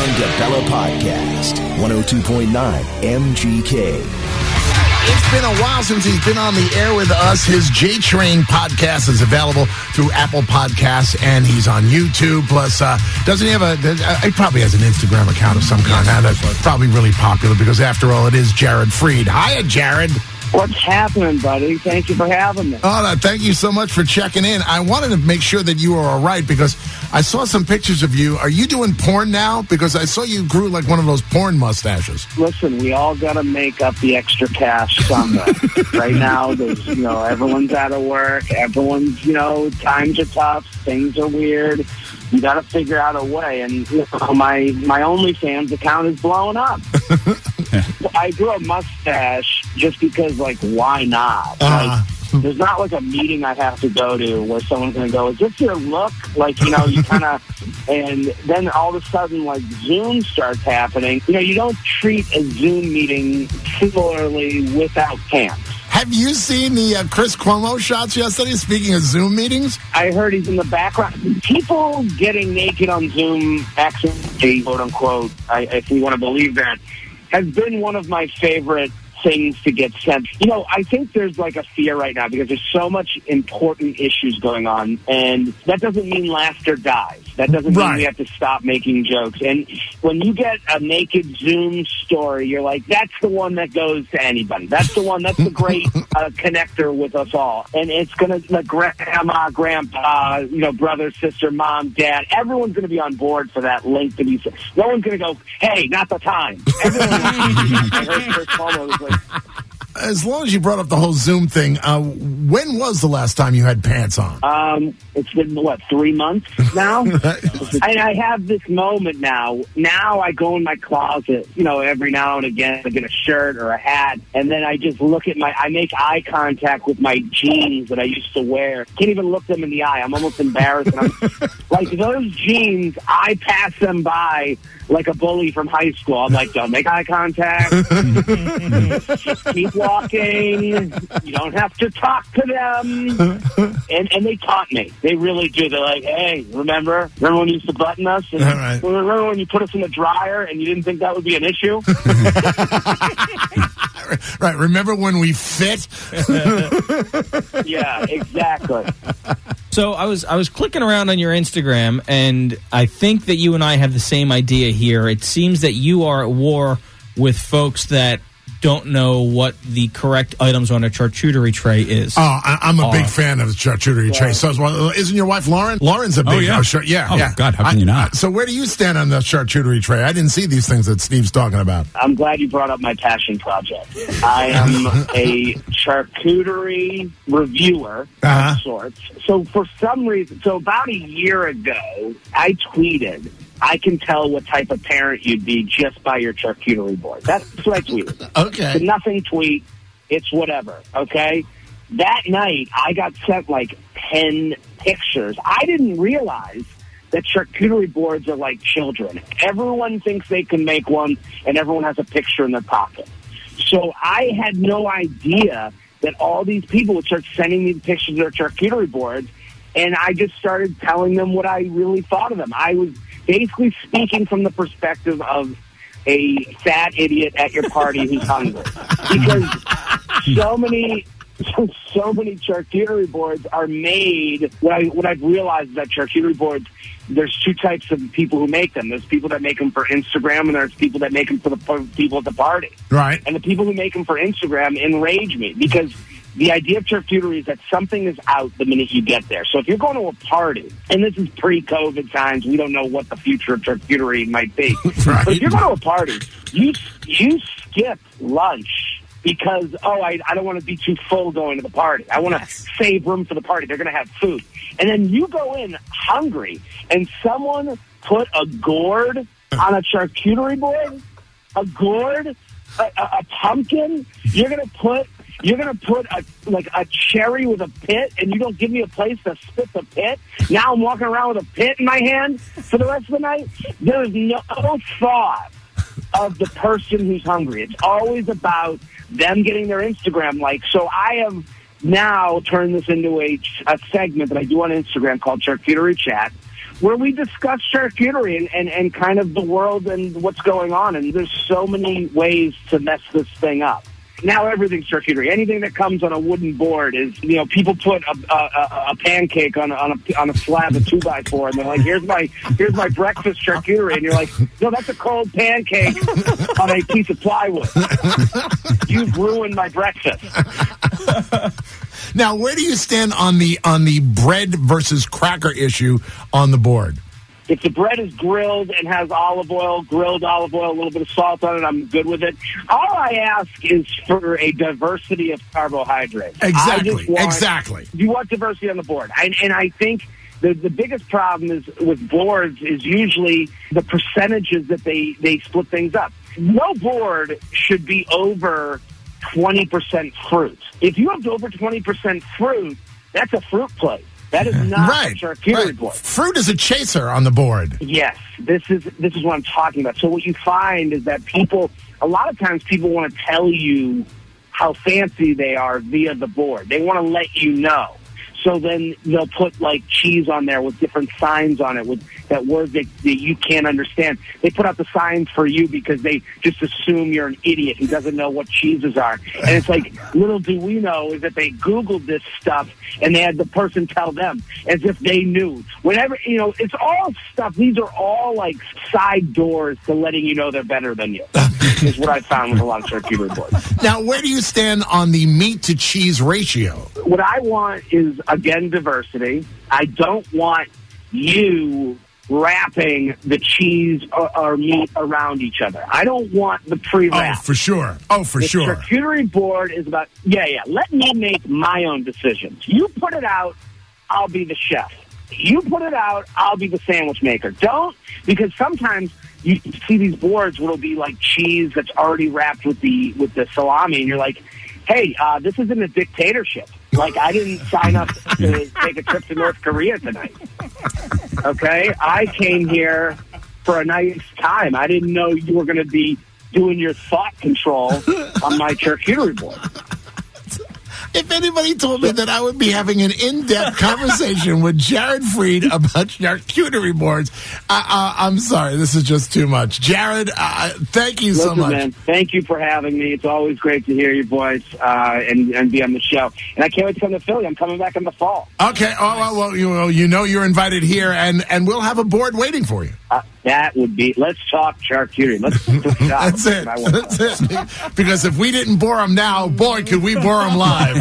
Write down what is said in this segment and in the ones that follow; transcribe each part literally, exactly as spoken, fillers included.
John DeBella Podcast, one oh two point nine M G K. It's been a while since he's been on the air with us. His J-Train podcast is available through Apple Podcasts, and he's on YouTube. Plus, uh, doesn't he have a... Uh, he probably has an Instagram account of some kind. Now that's probably really popular because, after all, it is Jared Freed. Hiya, Jared. What's happening, buddy? Thank you for having me. Oh, no, thank you so much for checking in. I wanted to make sure that you were all right because I saw some pictures of you. Are you doing porn now? Because I saw you grew like one of those porn mustaches. Listen, we all got to make up the extra cash somewhere. Right now, there's, you know, everyone's out of work. Everyone's, you know, times are tough. Things are weird. You got to figure out a way. And you know, my my OnlyFans account is blowing up. I grew a mustache just because, like, why not? Uh-huh. Like, there's not like a meeting I have to go to where someone's going to go, is this your look? Like, you know, you kind of, and then all of a sudden, like, Zoom starts happening. You know, you don't treat a Zoom meeting similarly without pants. Have you seen the uh, Chris Cuomo shots yesterday, speaking of Zoom meetings? I heard he's in the background. People getting naked on Zoom, accidentally, quote unquote, I, if we want to believe that, has been one of my favorite things to get sent. You know, I think there's like a fear right now because there's so much important issues going on, and that doesn't mean laughter dies. That doesn't right. mean we have to stop making jokes. And when you get a naked Zoom story, you're like, that's the one that goes to anybody. That's the one, that's the great uh, connector with us all. And it's going to, like, grandma, grandpa, you know, brother, sister, mom, dad, everyone's going to be on board for that link to be sent. No one's going to go, hey, not the time. Everyone, I heard Chris Cuomo was like, as long as you brought up the whole Zoom thing, uh, when was the last time you had pants on? Um, it's been, what, three months now? And I have this moment now. Now I go in my closet, you know, every now and again, I get a shirt or a hat, and then I just look at my, I make eye contact with my jeans that I used to wear. Can't even look them in the eye. I'm almost embarrassed. And I'm, like, those jeans, I pass them by like a bully from high school. I'm like, don't make eye contact. Just keep walking. You don't have to talk to them. And and they taught me. They really do. They're like, hey, remember? Remember when you used to button us? And right. Remember when you put us in the dryer and you didn't think that would be an issue? Right. Remember when we fit? Yeah, exactly. So I was I was clicking around on your Instagram, and I think that you and I have the same idea here. It seems that you are at war with folks that don't know what the correct items on a charcuterie tray is. Oh, I, I'm a Are. big fan of the charcuterie yeah. tray. So isn't your wife Lauren? Lauren's a big oh, yeah. Oh, sure, yeah, oh, yeah. God, how can I, you not? So where do you stand on the charcuterie tray? I didn't see these things that Steve's talking about. I'm glad you brought up my passion project. I am a charcuterie reviewer uh-huh. of sorts. So for some reason, so about a year ago, I tweeted, I can tell what type of parent you'd be just by your charcuterie board. That's what I tweeted. Okay. It's a nothing tweet. It's whatever, okay? That night, I got sent like ten pictures. I didn't realize that charcuterie boards are like children. Everyone thinks they can make one, and everyone has a picture in their pocket. So I had no idea that all these people would start sending me pictures of their charcuterie boards, and I just started telling them what I really thought of them. I was basically speaking from the perspective of a fat idiot at your party who's hungry. Because so many... So, so many charcuterie boards are made. What, I, what I've realized is that charcuterie boards, there's two types of people who make them. There's people that make them for Instagram, and there's people that make them for the for people at the party. Right. And the people who make them for Instagram enrage me because the idea of charcuterie is that something is out the minute you get there. So if you're going to a party, and this is pre-COVID times, we don't know what the future of charcuterie might be. Right. But if you're going to a party, you you skip lunch. Because, oh, I, I don't want to be too full going to the party. I want to yes. save room for the party. They're going to have food. And then you go in hungry, and someone put a gourd on a charcuterie board, a gourd, a, a, a pumpkin. You're going to put you're going to put a like a cherry with a pit, and you don't give me a place to spit the pit. Now I'm walking around with a pit in my hand for the rest of the night. There is no thought of the person who's hungry. It's always about them getting their Instagram like. So I have now turned this into a, a segment that I do on Instagram called Charcuterie Chat, where we discuss charcuterie and, and, and kind of the world and what's going on. And there's so many ways to mess this thing up. Now everything's charcuterie. Anything that comes on a wooden board is, you know, people put a, a, a pancake on a, on a on a slab of two by four, and they're like, "Here's my here's my breakfast charcuterie," and you're like, "No, that's a cold pancake on a piece of plywood. You've ruined my breakfast." Now, where do you stand on the on the bread versus cracker issue on the board? If the bread is grilled and has olive oil, grilled olive oil, a little bit of salt on it, I'm good with it. All I ask is for a diversity of carbohydrates. Exactly, want, exactly. You want diversity on the board. And, and I think the, the biggest problem is with boards is usually the percentages that they, they split things up. No board should be over twenty percent fruit. If you have over twenty percent fruit, that's a fruit plate. That is not right, a charcuterie right. board. Fruit is a chaser on the board. Yes, this is this is what I'm talking about. So what you find is that people, a lot of times people want to tell you how fancy they are via the board. They want to let you know. So then they'll put, like, cheese on there with different signs on it, with that word that, that you can't understand. They put out the signs for you because they just assume you're an idiot who doesn't know what cheeses are. And it's like, little do we know is that they Googled this stuff and they had the person tell them as if they knew. Whenever, you know, it's all stuff. These are all, like, side doors to letting you know they're better than you, is what I found with a lot of charcuterie boards. Now, where do you stand on the meat to cheese ratio? What I want is, again, diversity. I don't want you wrapping the cheese or, or meat around each other. I don't want the pre-wrap. Oh, for sure. Oh, for the sure. The charcuterie board is about, yeah, yeah, let me make my own decisions. You put it out, I'll be the chef. You put it out, I'll be the sandwich maker. Don't, because sometimes you see these boards where it'll be like cheese that's already wrapped with the with the salami, and you're like, hey, uh, this isn't a dictatorship. Like, I didn't sign up to take a trip to North Korea tonight. Okay? I came here for a nice time. I didn't know you were going to be doing your thought control on my charcuterie board. If anybody told me that I would be having an in-depth conversation with Jared Freed about charcuterie boards, I, I, I'm sorry. This is just too much. Jared, uh, thank you Listen, so much. Man, thank you for having me. It's always great to hear your voice uh, and, and be on the show. And I can't wait to come to Philly. I'm coming back in the fall. Okay. Oh, well, well you, well, you know you're invited here, and, and we'll have a board waiting for you. Uh, that would be, let's talk charcuterie. Let's That's it. That's it. Because if we didn't bore them now, boy, could we bore them live.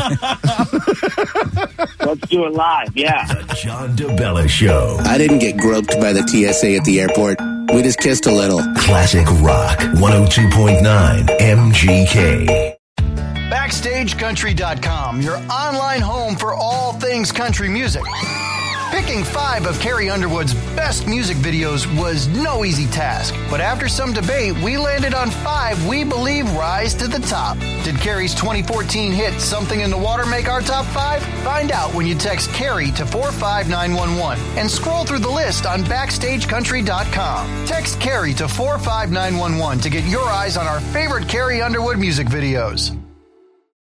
Let's do it live, yeah. The John DeBella Show. I didn't get groped by the T S A at the airport. We just kissed a little. Classic Rock, one oh two point nine M G K. Backstage Country dot com, your online home for all things country music. Picking five of Carrie Underwood's best music videos was no easy task, but after some debate, we landed on five we believe rise to the top. Did Carrie's twenty fourteen hit Something in the Water make our top five? Find out when you text Carrie to four five nine one one and scroll through the list on Backstage Country dot com. Text Carrie to four five nine one one to get your eyes on our favorite Carrie Underwood music videos.